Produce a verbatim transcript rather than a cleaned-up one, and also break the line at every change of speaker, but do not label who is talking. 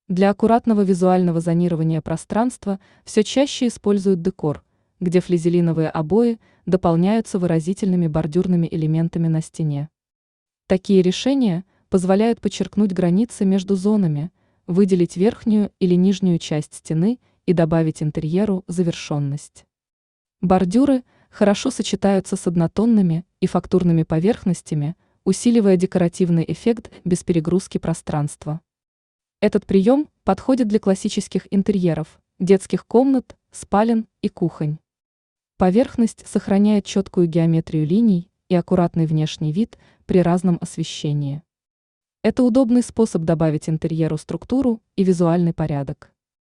Для аккуратного визуального зонирования пространства все чаще используют декор, где флизелиновые обои дополняются выразительными бордюрными элементами на стене. Такие решения позволяют подчеркнуть границы между зонами, выделить верхнюю или нижнюю часть стены и добавить интерьеру завершенность. Бордюры хорошо сочетаются с однотонными и фактурными поверхностями, усиливая декоративный эффект без перегрузки пространства. Этот прием подходит для классических интерьеров, детских комнат, спален и кухонь. Поверхность сохраняет четкую геометрию линий и аккуратный внешний вид при разном освещении. Это удобный способ добавить интерьеру структуру и визуальный порядок.